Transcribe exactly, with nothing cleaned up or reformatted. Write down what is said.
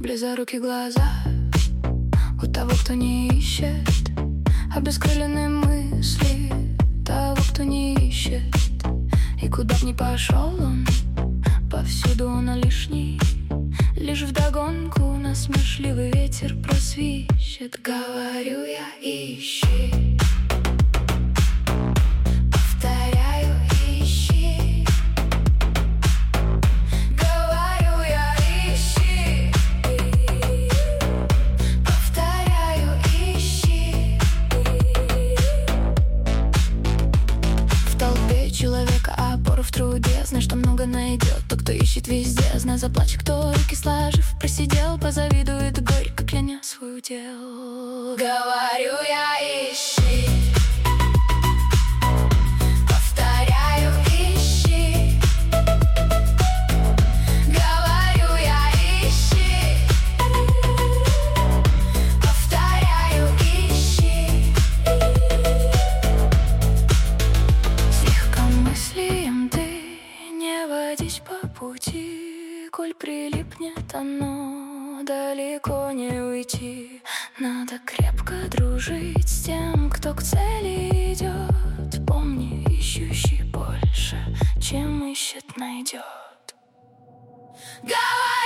Близорукие глаза у того, кто не ищет, обескрыленные мысли того, кто не ищет. И куда б ни пошел он, повсюду он лишний. Лишь вдогонку насмешливый ветер просвищет. Говорю я, ищи. Повторяю, ищи. Говорю я, ищи. Повторяю, ищи. В толпе человека опору в труде. Знай, что много найдет тот, кто ищет везде. Знай, заплачет, кто руки сложив просидел. Позавидует горько, кляня свой удел. Говорю я, ищи. Повторяю, ищи. Говорю я, ищи. Повторяю, ищи. С легкомыслием ты не водись по пути, коль прилипнет оно, далеко не уйти. Надо крепко дружить с тем, кто к цели идет. Помни, ищущий больше, чем ищет, найдет. Говори!